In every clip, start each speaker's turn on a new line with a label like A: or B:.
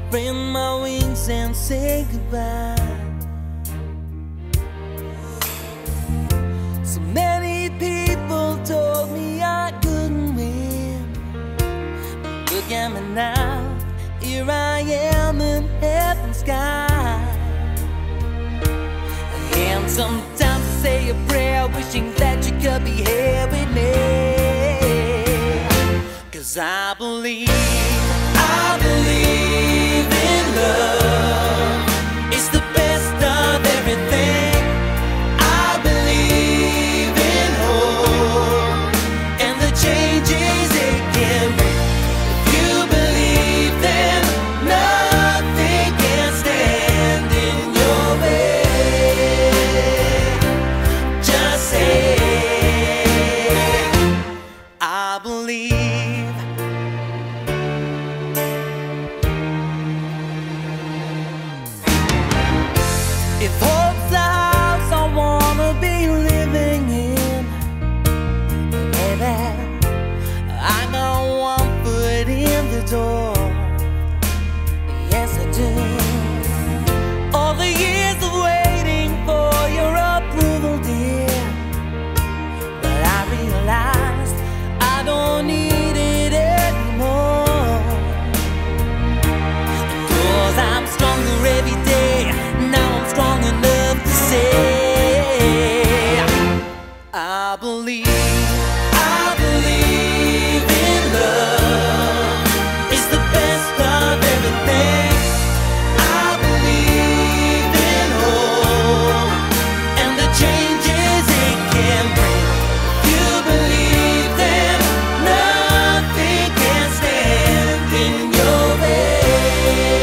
A: spread my wings and say goodbye. So many people told me I couldn't win, but look at me now, here I am in heaven's sky. And sometimes I say a prayer wishing that you could be here with me, 'cause I believe in love. It's the best of everything. I believe in hope and the changes it can bring. If you believe, then nothing can stand in your way. Just say, I believe. If hope's the house I wanna be living in, baby, I got one foot in the door. Yes, I do. All the years of waiting for your approval, dear, but I realized I don't need it anymore, 'cause I'm stronger every day. Now I'm strong enough to say, I believe in love. It's the best of everything. I believe in hope and the changes it can bring. If you believe, then nothing can stand in your way.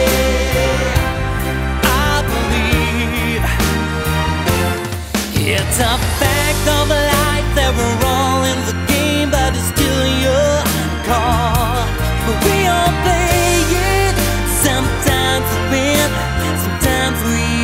A: It's a fact of life that we're all in the game, but it's still your call. But we all play it. Sometimes we win, sometimes we